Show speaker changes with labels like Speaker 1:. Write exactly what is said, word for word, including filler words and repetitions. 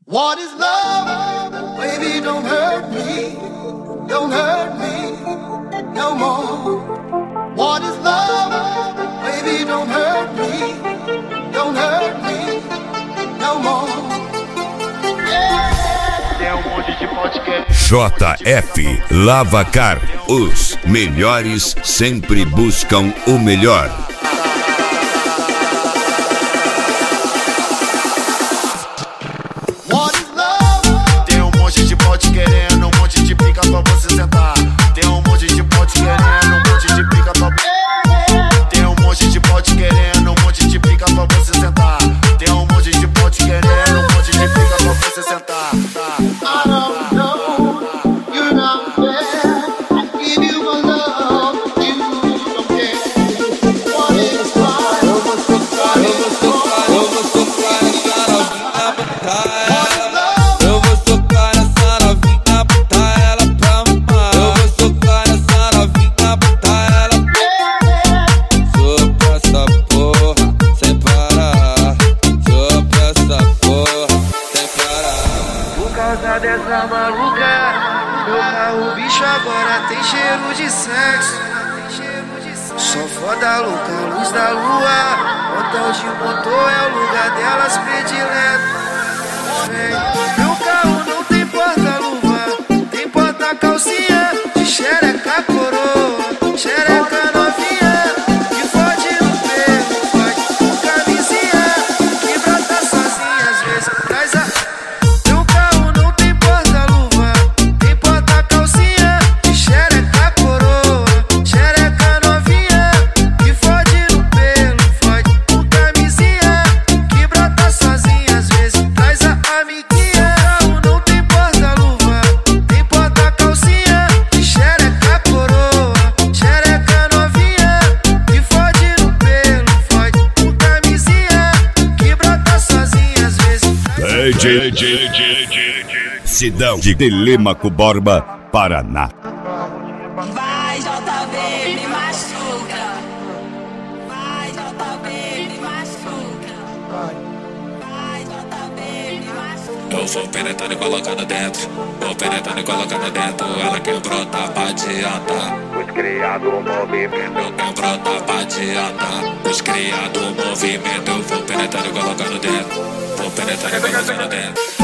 Speaker 1: What is love? Baby, don't hurt me. Don't hurt me no more. What is love? Baby, don't hurt me. Don't hurt me no more.
Speaker 2: Tem um monte de podcast.
Speaker 3: J F Lavacar. Os melhores sempre buscam o melhor.
Speaker 2: Tem um monte de pote querendo, um monte de pica pra você sentar. Tem um monte de pote querendo, um monte de pica pra... Tem um monte de pote querendo, um monte de pica pra você sentar. Tem um monte de pote querendo, um monte de pica pra você sentar.
Speaker 1: I don't know, you're not there. I give you my love, you don't care. What is love?
Speaker 4: Eu vou socar, eu vou socar, eu vou socar essa novinha, botar ela. Eu vou socar essa novinha, botar ela pra mamar. Eu vou socar essa novinha, botar ela. Sopra essa porra sem parar. Sopra essa porra sem parar.
Speaker 5: Por causa dessa maluca, meu carro bicho agora tem cheiro de sexo. Só foda louca, luz da lua. Hotel de motor é o lugar delas predileto. Vem, meu carro não tem porta-luva, tem porta-calcinha de xereca coroa, xereca novinha, que fode no pelo, fode com camisinha, que brota sozinha às vezes, traz a... Meu carro não tem porta-luva, tem porta-calcinha de xereca coroa, xereca novinha, que fode no pelo, fode com camisinha, que brota sozinha às vezes, traz a amiguinha. Carro não tem porta-luva, tem porta-calcinha de xereca coroa, xereca novinha, que fode no pelo, fode com camisinha, que brota sozinha às vezes.
Speaker 3: Sidão de Telêmaco Borba, Paraná.
Speaker 6: Vai, J V, me machuca. Vai, J V, me machuca. Vai, J V, me machuca.
Speaker 7: Eu vou penetrando e colocando dentro. Vou penetrando e colocando dentro. Ela quer brotar pra adiantar.
Speaker 2: Os criados movimento.
Speaker 7: Eu quero brotar pra adiantar. Os criados movimento. Eu vou penetrando e colocando dentro. Vou penetrando e colocando dentro.